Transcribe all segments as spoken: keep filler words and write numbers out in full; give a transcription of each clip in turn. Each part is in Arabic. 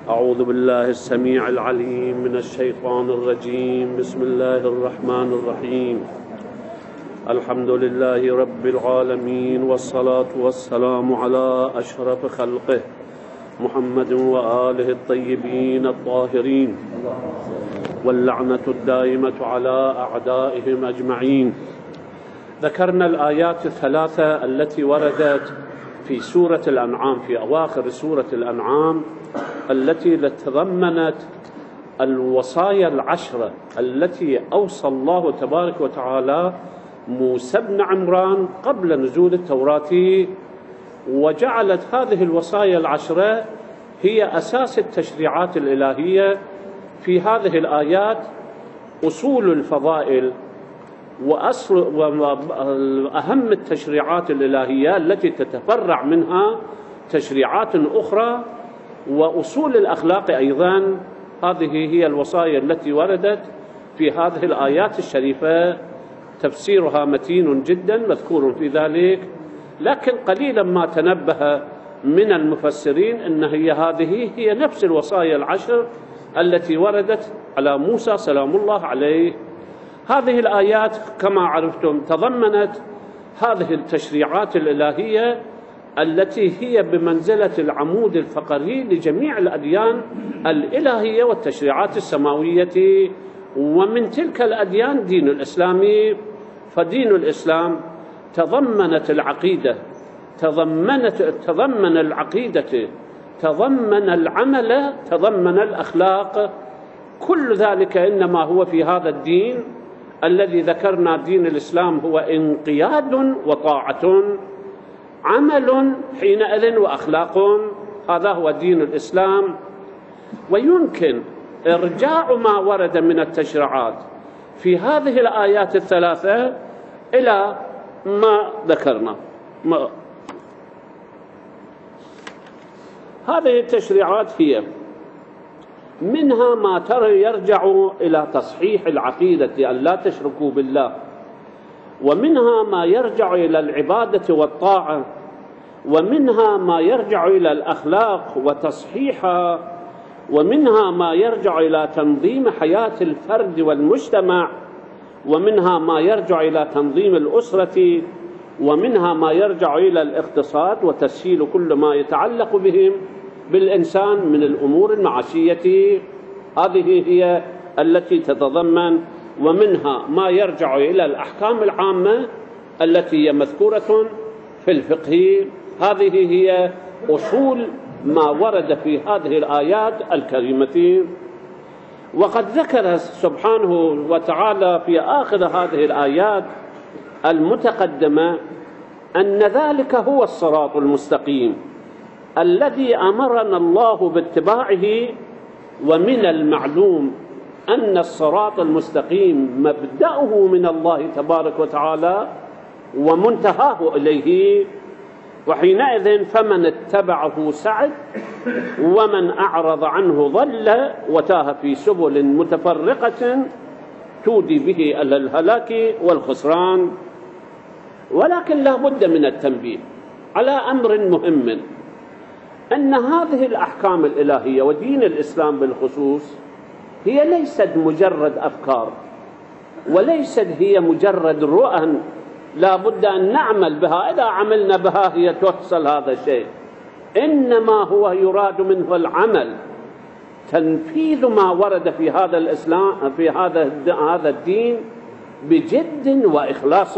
أعوذ بالله السميع العليم من الشيطان الرجيم. بسم الله الرحمن الرحيم. الحمد لله رب العالمين، والصلاة والسلام على أشرف خلقه محمد وآله الطيبين الطاهرين، واللعنة الدائمة على أعدائهم أجمعين. ذكرنا الآيات الثلاثة التي وردت في سورة الأنعام، في أواخر سورة الأنعام، التي تضمنت الوصايا العشرة التي أوصى الله تبارك وتعالى موسى بن عمران قبل نزول التوراة، وجعلت هذه الوصايا العشرة هي أساس التشريعات الإلهية. في هذه الآيات أصول الفضائل وأصل وأهم التشريعات الإلهية التي تتفرع منها تشريعات أخرى، وأصول الأخلاق أيضا. هذه هي الوصايا التي وردت في هذه الآيات الشريفة، تفسيرها متين جدا مذكور في ذلك، لكن قليلا ما تنبه من المفسرين أن هي هذه هي نفس الوصايا العشر التي وردت على موسى سلام الله عليه. هذه الآيات كما عرفتم تضمنت هذه التشريعات الإلهية التي هي بمنزلة العمود الفقري لجميع الأديان الإلهية والتشريعات السماوية. ومن تلك الأديان دين الإسلام، فدين الإسلام تضمنت العقيدة، تضمنت تضمن العقيدة، تضمن العمل، تضمن الأخلاق. كل ذلك إنما هو في هذا الدين الذي ذكرنا. دين الإسلام هو انقياد وطاعة، عمل حينئذ وأخلاق. هذا هو دين الإسلام. ويمكن إرجاع ما ورد من التشريعات في هذه الآيات الثلاثة إلى ما ذكرنا. ما هذه التشريعات هي منها ما ترى يرجع إلى تصحيح العقيدة أن لا تشركوا بالله، ومنها ما يرجع إلى العبادة والطاعة، ومنها ما يرجع إلى الأخلاق وتصحيحها، ومنها ما يرجع إلى تنظيم حياة الفرد والمجتمع، ومنها ما يرجع إلى تنظيم الأسرة، ومنها ما يرجع إلى الاقتصاد وتسهيل كل ما يتعلق بهم بالإنسان من الأمور المعاشية. هذه هي التي تتضمن. ومنها ما يرجع إلى الأحكام العامة التي هي مذكورة في الفقه. هذه هي أصول ما ورد في هذه الآيات الكريمة. وقد ذكر سبحانه وتعالى في آخر هذه الآيات المتقدمة أن ذلك هو الصراط المستقيم الذي أمرنا الله باتباعه. ومن المعلوم أن الصراط المستقيم مبدأه من الله تبارك وتعالى ومنتهاه إليه، وحينئذ فمن اتبعه سعد ومن أعرض عنه ضل وتاه في سبل متفرقة تودي به إلى الهلاك والخسران. ولكن لا بد من التنبيه على أمر مهم، أن هذه الأحكام الإلهية ودين الإسلام بالخصوص هي ليست مجرد أفكار، وليست هي مجرد رؤى لا بد أن نعمل بها، إذا عملنا بها هي تحصل هذا الشيء. إنما هو يراد منه العمل، تنفيذ ما ورد في هذا الإسلام في هذا هذا الدين بجد وإخلاص،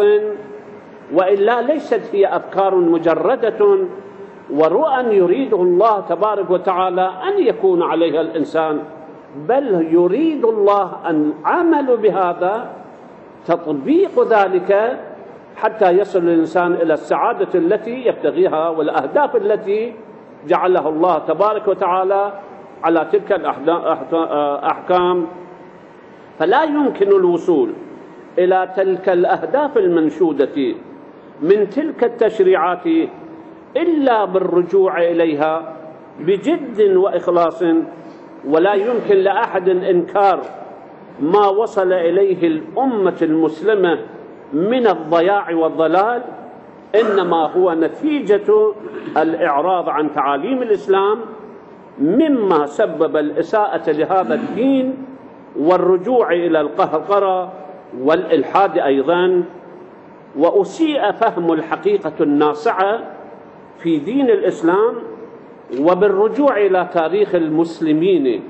وإلا ليست هي أفكار مجردة ورؤى يريده الله تبارك وتعالى أن يكون عليها الإنسان، بل يريد الله أن عمل بهذا، تطبيق ذلك حتى يصل الإنسان إلى السعادة التي يبتغيها والأهداف التي جعلها الله تبارك وتعالى على تلك الأحكام. فلا يمكن الوصول إلى تلك الأهداف المنشودة من تلك التشريعات إلا بالرجوع إليها بجد وإخلاص. ولا يمكن لأحد إنكار ما وصل إليه الأمة المسلمة من الضياع والضلال، إنما هو نتيجة الإعراض عن تعاليم الإسلام مما سبب الإساءة لهذا الدين والرجوع إلى القهقرة والإلحاد أيضا، وأسيء فهم الحقيقة الناصعة في دين الإسلام، وبالرجوع إلى تاريخ المسلمين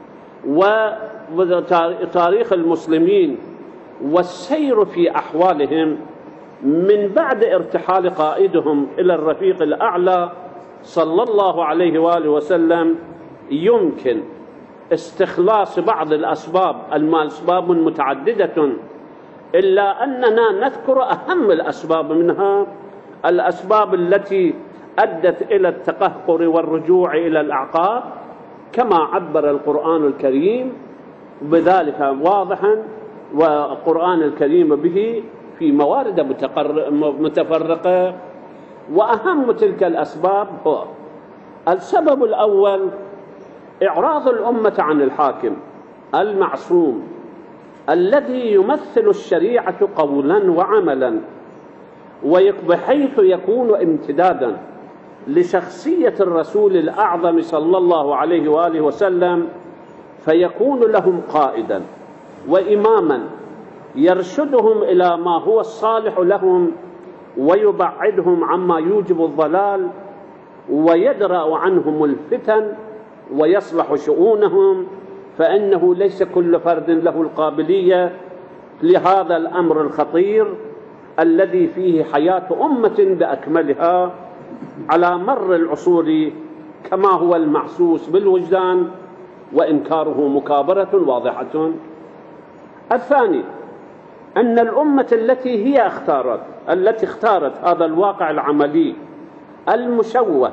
وتاريخ المسلمين والسير في أحوالهم من بعد ارتحال قائدهم إلى الرفيق الأعلى صلى الله عليه وآله وسلم، يمكن استخلاص بعض الأسباب، الأسباب متعددة، إلا أننا نذكر أهم الأسباب منها، الأسباب التي أدت إلى التقهقر والرجوع إلى الأعقاب كما عبر القرآن الكريم بذلك واضحا، والقرآن الكريم به في موارد متفرقة. وأهم تلك الأسباب هو السبب الأول إعراض الأمة عن الحاكم المعصوم الذي يمثل الشريعة قولا وعملا، بحيث يكون امتدادا لشخصية الرسول الأعظم صلى الله عليه وآله وسلم، فيكون لهم قائدا وإماما يرشدهم إلى ما هو الصالح لهم ويبعدهم عما يوجب الضلال، ويدرأ عنهم الفتن ويصلح شؤونهم، فإنه ليس كل فرد له القابلية لهذا الأمر الخطير الذي فيه حياة أمة بأكملها على مر العصور كما هو المحسوس بالوجدان، وإنكاره مكابرة واضحة. الثاني أن الأمة التي هي اختارت التي اختارت هذا الواقع العملي المشوه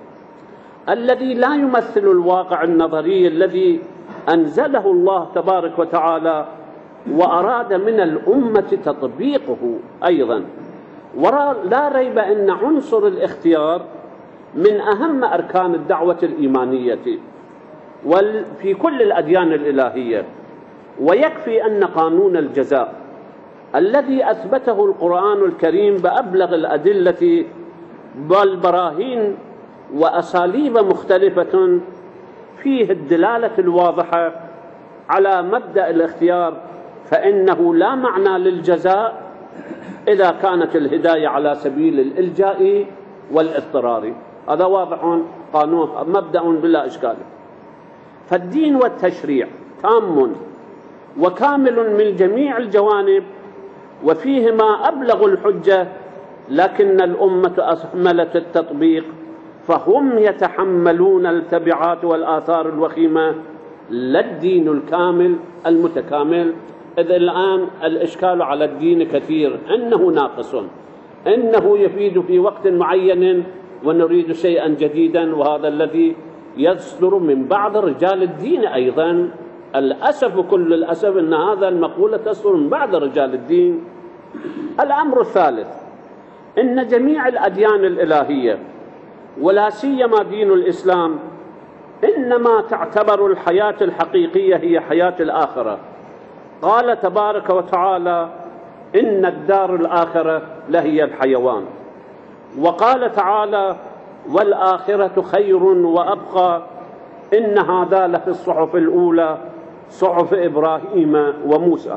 الذي لا يمثل الواقع النظري الذي أنزله الله تبارك وتعالى وأراد من الأمة تطبيقه أيضا. ولا ريب أن عنصر الاختيار من أهم أركان الدعوة الإيمانية وفي كل الأديان الإلهية، ويكفي أن قانون الجزاء الذي أثبته القرآن الكريم بأبلغ الأدلة والبراهين وأساليب مختلفة فيه الدلالة الواضحة على مبدأ الاختيار، فإنه لا معنى للجزاء إذا كانت الهداية على سبيل الإلجاء والاضطرار. هذا واضح، قانون مبدأ بلا إشكال. فالدين والتشريع تام وكامل من جميع الجوانب، وفيهما أبلغ الحجة، لكن الأمة أهملت التطبيق، فهم يتحملون التبعات والآثار الوخيمة، لا الدين الكامل المتكامل. إذ الآن الإشكال على الدين كثير، إنه ناقص، إنه يفيد في وقت معين ونريد شيئا جديدا، وهذا الذي يصدر من بعض رجال الدين أيضا. الأسف كل الأسف أن هذا المقولة تصدر من بعض رجال الدين. الأمر الثالث إن جميع الأديان الإلهية ولا سيما دين الإسلام إنما تعتبر الحياة الحقيقية هي حياة الآخرة. قال تبارك وتعالى: إن الدار الآخرة لهي الحيوان. وقال تعالى: والآخرة خير وأبقى. إن هذا لفي الصحف الأولى صحف إبراهيم وموسى.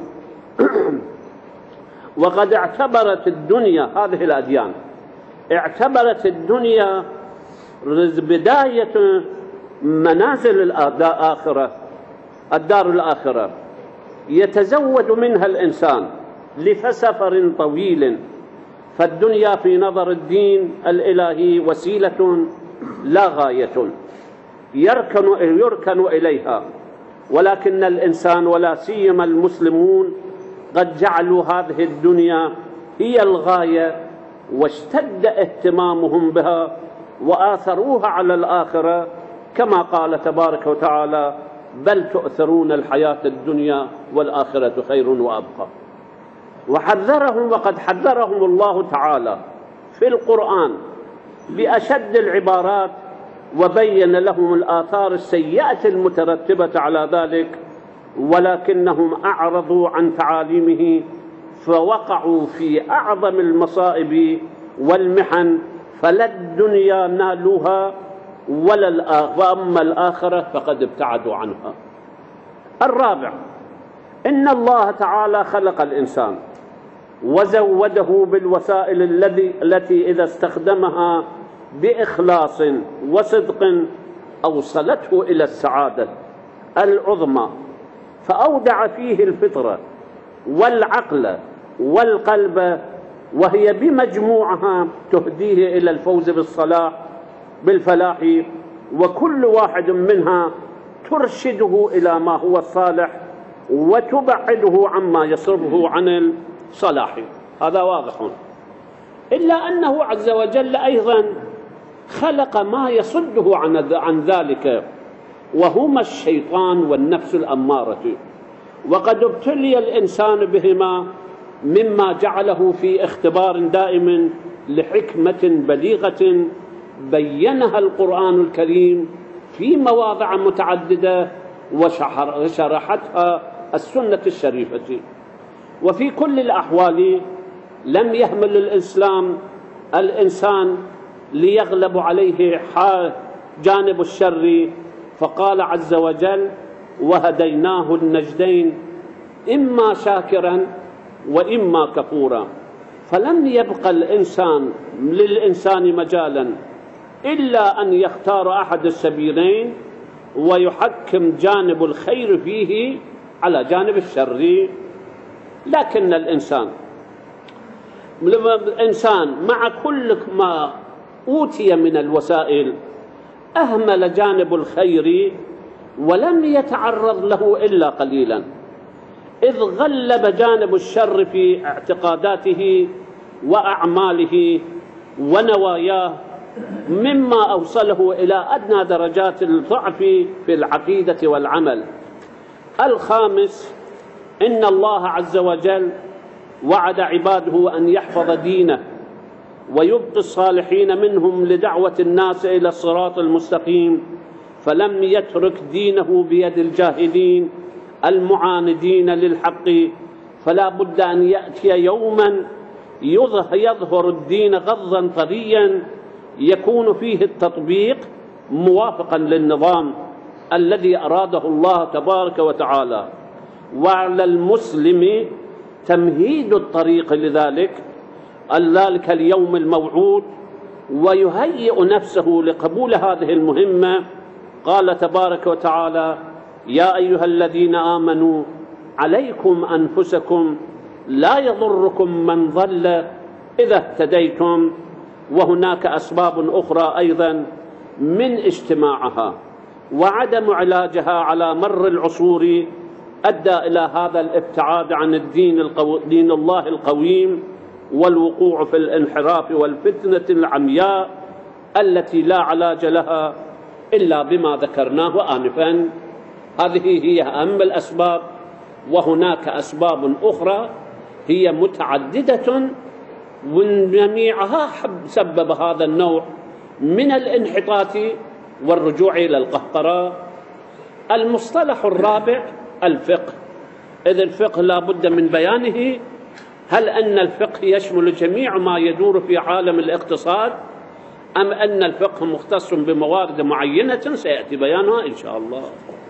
وقد اعتبرت الدنيا، هذه الأديان اعتبرت الدنيا بداية منازل الآخرة، الدار الآخرة يتزود منها الإنسان لسفر طويل. فالدنيا في نظر الدين الإلهي وسيلة لا غاية يركن, يركن إليها، ولكن الإنسان ولا سيما المسلمون قد جعلوا هذه الدنيا هي الغاية، واشتد اهتمامهم بها وآثروها على الآخرة، كما قال تبارك وتعالى: بل تؤثرون الحياة الدنيا والآخرة خير وأبقى. وحذرهم، وقد حذرهم الله تعالى في القرآن بأشد العبارات، وبين لهم الآثار السيئة المترتبة على ذلك، ولكنهم أعرضوا عن تعاليمه فوقعوا في أعظم المصائب والمحن، فلا الدنيا نالوها وأما الآخرة فقد ابتعدوا عنها. الرابع، إن الله تعالى خلق الإنسان وزوده بالوسائل الذي التي إذا استخدمها بإخلاص وصدق أوصلته إلى السعادة العظمى، فأودع فيه الفطرة والعقل والقلب، وهي بمجموعها تهديه إلى الفوز بالصلاح بالفلاح، وكل واحد منها ترشده إلى ما هو الصالح وتبعده عما يصرفه عن الصلاح. هذا واضح. إلا أنه عز وجل أيضا خلق ما يصده عن ذلك، وهما الشيطان والنفس الأمارة، وقد ابتلي الإنسان بهما، مما جعله في اختبار دائم لحكمة بليغة بينها القرآن الكريم في مواضع متعددة وشرحتها السنة الشريفة. وفي كل الأحوال لم يهمل الإسلام الإنسان ليغلب عليه جانب الشر، فقال عز وجل: وهديناه النجدين إما شاكرا وإما كفورا. فلم يبق الإنسان للإنسان مجالا إلا أن يختار أحد السبيلين ويحكم جانب الخير فيه على جانب الشر. لكن الإنسان الإنسان مع كل ما أوتي من الوسائل أهمل جانب الخير ولم يتعرض له إلا قليلا، إذ غلب جانب الشر في اعتقاداته وأعماله ونواياه، مما أوصله إلى أدنى درجات الضعف في العقيدة والعمل. الخامس، إن الله عز وجل وعد عباده أن يحفظ دينه ويبقي الصالحين منهم لدعوة الناس إلى الصراط المستقيم، فلم يترك دينه بيد الجاهلين المعاندين للحق. فلا بد أن يأتي يوما يظهر الدين غضا طريا يكون فيه التطبيق موافقا للنظام الذي أراده الله تبارك وتعالى، وعلى المسلم تمهيد الطريق لذلك ذلك اليوم الموعود، ويهيئ نفسه لقبول هذه المهمة. قال تبارك وتعالى: يا أيها الذين آمنوا عليكم أنفسكم لا يضركم من ضل إذا اهتديتم. وهناك أسباب أخرى أيضا من اجتماعها وعدم علاجها على مر العصور أدى إلى هذا الابتعاد عن الدين القو... دين الله القويم، والوقوع في الانحراف والفتنة العمياء التي لا علاج لها إلا بما ذكرناه آنفا. هذه هي أهم الأسباب، وهناك أسباب أخرى هي متعددة، وجميعها سبب هذا النوع من الانحطاط والرجوع إلى القهقرة. المصطلح الرابع الفقه، إذ الفقه لا بد من بيانه. هل أن الفقه يشمل جميع ما يدور في عالم الاقتصاد، أم أن الفقه مختص بموارد معينة سيأتي بيانها إن شاء الله.